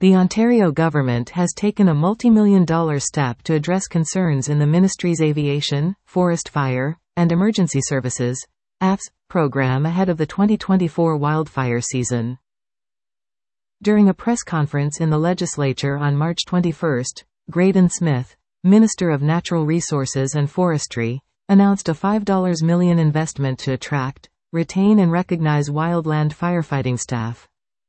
The Ontario government has taken a multi-million-dollar step to address concerns in the ministry's Aviation, Forest Fire, and Emergency Services (AFS) program ahead of the 2024 wildfire season. During a press conference in the legislature on March 21, Graydon Smith, Minister of Natural Resources and Forestry, announced a $5 million investment to attract, retain and recognize wildland firefighting staff.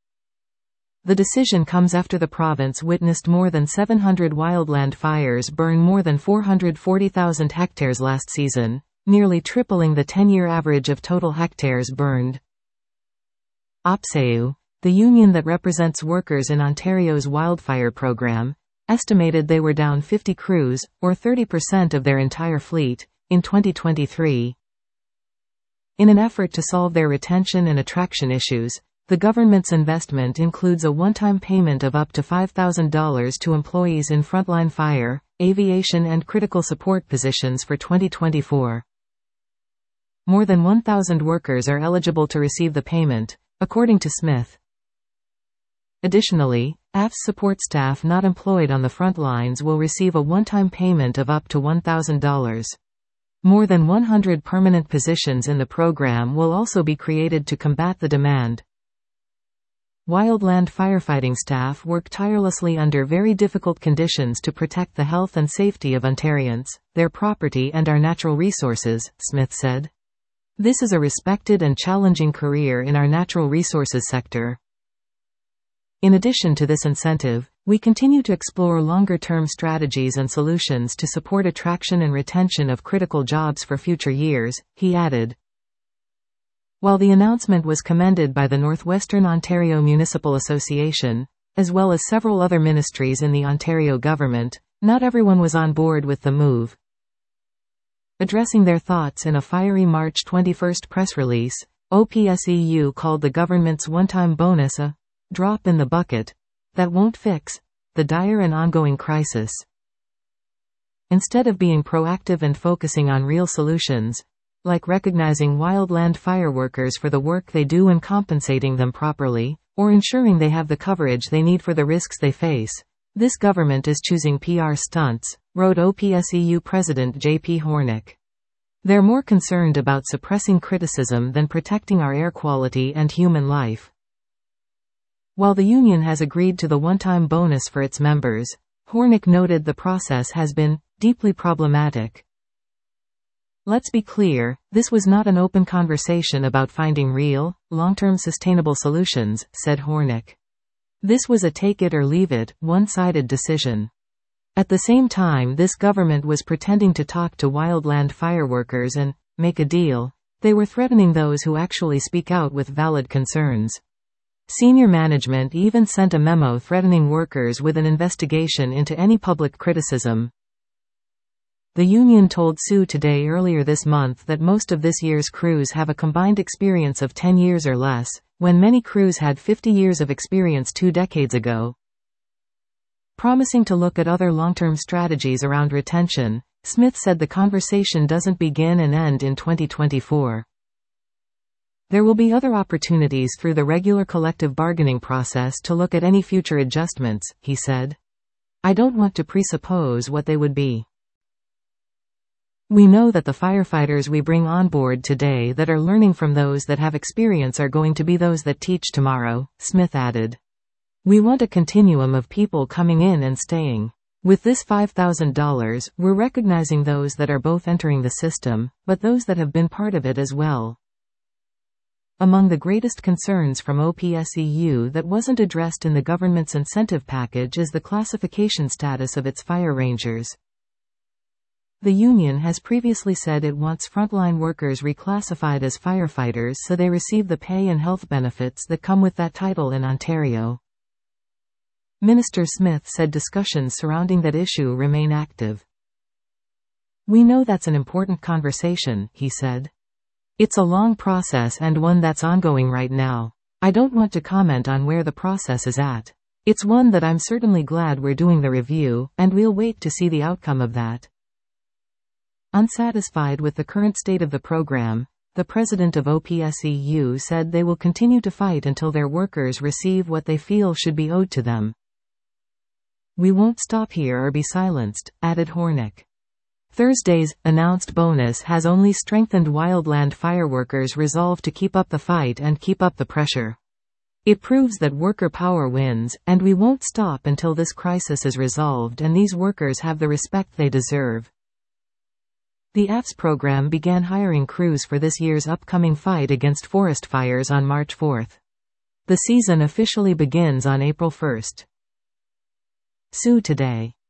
The decision comes after the province witnessed more than 700 wildland fires burn more than 440,000 hectares last season, nearly tripling the 10-year average of total hectares burned. OPSEU, the union that represents workers in Ontario's wildfire program, estimated they were down 50 crews, or 30% of their entire fleet, in 2023. In an effort to solve their retention and attraction issues, the government's investment includes a one-time payment of up to $5,000 to employees in frontline fire, aviation and critical support positions for 2024. More than 1,000 workers are eligible to receive the payment, according to Smith. Additionally, AFS support staff not employed on the front lines will receive a one-time payment of up to $1,000. More than 100 permanent positions in the program will also be created to combat the demand. Wildland firefighting staff work tirelessly under very difficult conditions to protect the health and safety of Ontarians, their property and our natural resources, Smith said. This is a respected and challenging career in our natural resources sector. In addition to this incentive, we continue to explore longer-term strategies and solutions to support attraction and retention of critical jobs for future years, he added. While the announcement was commended by the Northwestern Ontario Municipal Association, as well as several other ministries in the Ontario government, not everyone was on board with the move. Addressing their thoughts in a fiery March 21 press release, OPSEU called the government's one-time bonus a drop in the bucket that won't fix the dire and ongoing crisis. Instead of being proactive and focusing on real solutions, like recognizing wildland fireworkers for the work they do and compensating them properly, or ensuring they have the coverage they need for the risks they face, this government is choosing PR stunts, wrote OPSEU President J.P. Hornick. They're more concerned about suppressing criticism than protecting our air quality and human life. While the union has agreed to the one-time bonus for its members, Hornick noted the process has been deeply problematic. Let's be clear, this was not an open conversation about finding real, long-term sustainable solutions, said Hornick. This was a take-it-or-leave-it, one-sided decision. At the same time this government was pretending to talk to wildland fireworkers and make a deal. They were threatening those who actually speak out with valid concerns. Senior management even sent a memo threatening workers with an investigation into any public criticism. The union told SU Today earlier this month that most of this year's crews have a combined experience of 10 years or less, when many crews had 50 years of experience 2 decades ago. Promising to look at other long-term strategies around retention, Smith said the conversation doesn't begin and end in 2024. There will be other opportunities through the regular collective bargaining process to look at any future adjustments, he said. I don't want to presuppose what they would be. We know that the firefighters we bring on board today that are learning from those that have experience are going to be those that teach tomorrow, Smith added. We want a continuum of people coming in and staying. With this $5,000, we're recognizing those that are both entering the system, but those that have been part of it as well. Among the greatest concerns from OPSEU that wasn't addressed in the government's incentive package is the classification status of its fire rangers. The union has previously said it wants frontline workers reclassified as firefighters so they receive the pay and health benefits that come with that title in Ontario. Minister Smith said discussions surrounding that issue remain active. We know that's an important conversation, he said. It's a long process and one that's ongoing right now. I don't want to comment on where the process is at. It's one that I'm certainly glad we're doing the review, and we'll wait to see the outcome of that. Unsatisfied with the current state of the program, the president of OPSEU said they will continue to fight until their workers receive what they feel should be owed to them. "We won't stop here or be silenced," added Hornick. Thursday's announced bonus has only strengthened wildland fireworkers' resolve to keep up the fight and keep up the pressure. "It proves that worker power wins, and we won't stop until this crisis is resolved and these workers have the respect they deserve." The AFS program began hiring crews for this year's upcoming fight against forest fires on March 4. The season officially begins on April 1. Sue today.